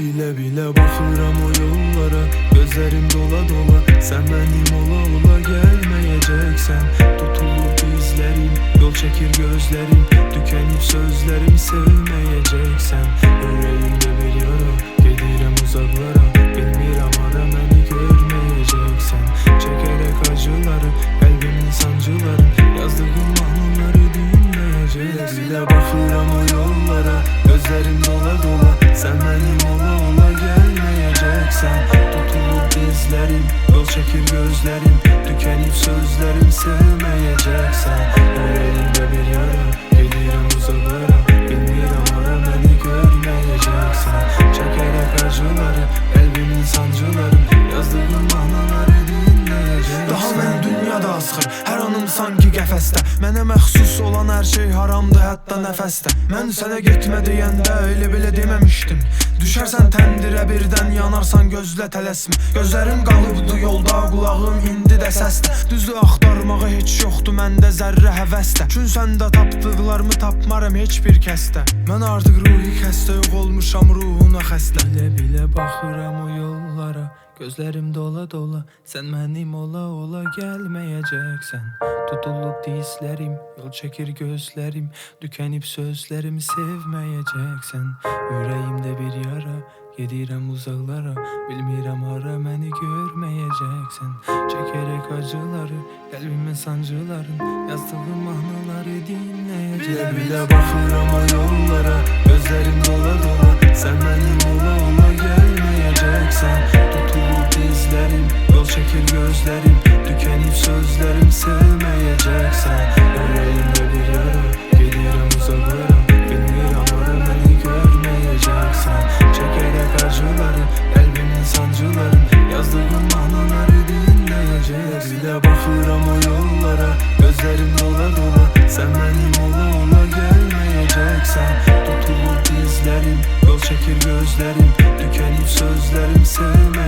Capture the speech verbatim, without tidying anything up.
Bile bile bakıram o yollara, gözlerim dola dola. Sen benim ola ola gelmeyeceksen, tutulur dizlerim, yol çekir gözlerim, tükenip sözlerim sevmeyeceksen. Yüreğimde bir yara, gedirem uzaklara, bilmirəm ara beni görmeyeceksen. Çekerek acıları, kalbimin sancıları, yazdığım anıları dinleyeceksin. Bile bakıram o yollara, gözlerim dola dola. Sen benim ola ola gelmeyeceksen, tutulur dizlerim, yol çekir gözlerim, tükenip sözlerim sevmeyeceksen. Yüreğimde bir yara, gedirem uzaklara, bilmirəm ara beni görmeyeceksen. Çekerek acıları, kalbimin sancıları, yazdığım anıları dinleyeceksin. Daha mən dünyada asxır, hər anım sanki qəfəsdə. Mənə məxsus olan hər şey haramdır, hətta nəfəsdə. Mən sənə getmə deyəndə elə belə deməmişdim. Düşərsən təndirə birdən, yanarsan gözlə tələsmə. Gözlərim qalıbdı yolda, qulağım indi də səsdə. Düzdür axtarmağa heç yoxdur məndə zərrə həvəsdə. Çün səndə tapdıqlarımı tapmaram heç bir kəsdə. Mən artıq ruhi xəstə, yox olmuşam ruhuna xəstə. Bile bile bakıram o yollara, gözlerim dola dola. Sen benim ola ola gelmeyeceksen, tutulup dizlerim, yol çekir gözlerim, tükenip sözlerimi sevmeyeceksen. Yüreğimde bir yara, gedirem uzaklara, bilmirəm ara beni görmeyeceksen. Çekerek acıları, kalbimin sancıların, yazdığım anıları dinleyeceksin. Bile bile bakıram o yollara, gözlerim dola dola. Sen benim ola ola gelmeyeceksen, tutulur dizlerim, yol çekir gözlerim, tükenip sözlerim sevmeyeceksen. Yüreğimde bir yara, gedirem uzaklara, bilmirəm ara beni görmeyeceksen. Çekerek acıları, kalbimin sancıları, yazdığım anıları dinleyeceksin. Bile bakıram o yollara, gözlerim dola dola. Sen benim ola ola gelmeyeceksen, tutulur dizlerim, yol çekir gözlerim, tükenip sözlerim sevmeyeceksen.